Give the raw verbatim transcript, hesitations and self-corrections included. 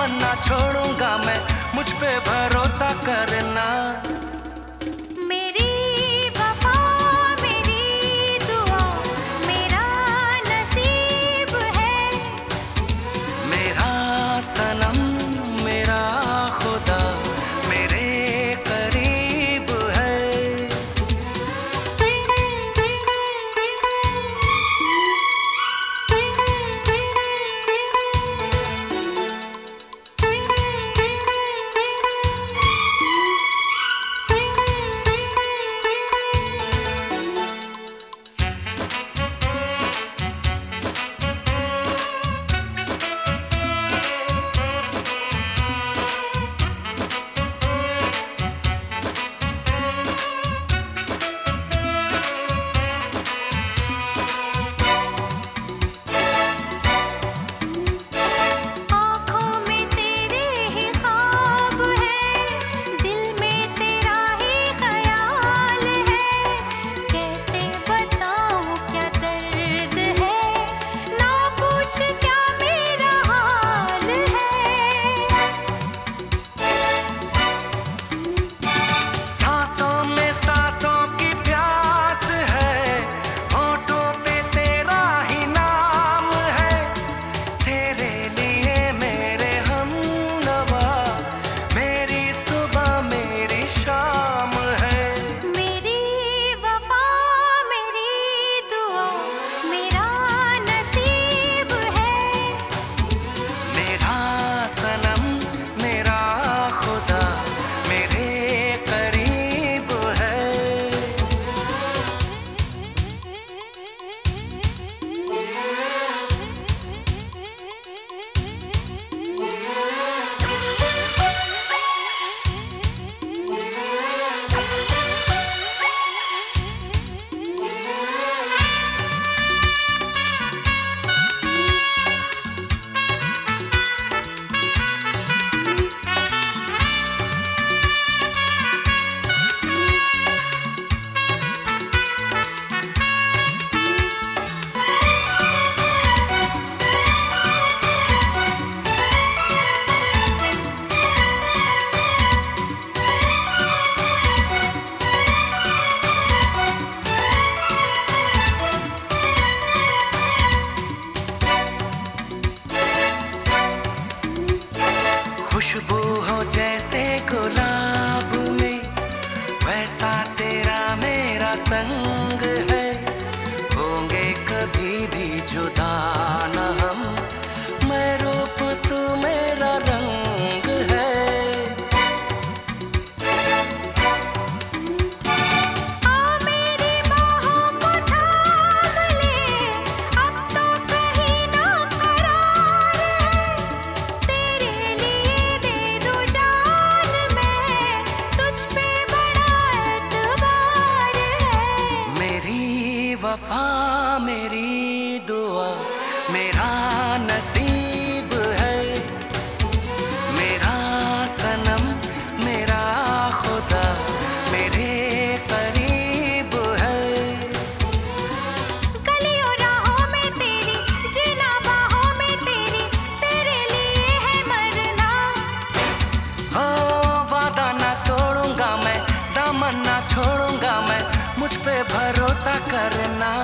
दामन ना छोड़ूंगा मैं, मुझ पे भरोसा करना। खुशबू हो जैसे गुलाब में, वैसा तेरा मेरा संग है। होंगे कभी भी जुदा न हम, मैं रूप तू मेरा रंग है। आ मेरी बाहों को थाम ले, अब तो कहीं ना करार है। तेरे लिए दे दूं जान मैं, तुझ पे बड़ा एतबार है। मेरी वफा मेरी दुआ मेरा नसीब है, मेरा सनम मेरा खुदा मेरे करीब है। गलियों राहों में तेरी, जीना बाहों में तेरी, तेरे लिए है मरना। हो वादा ना तोड़ूंगा मैं, दामन ना छोड़ूंगा मैं, मुझ पे भरोसा करना।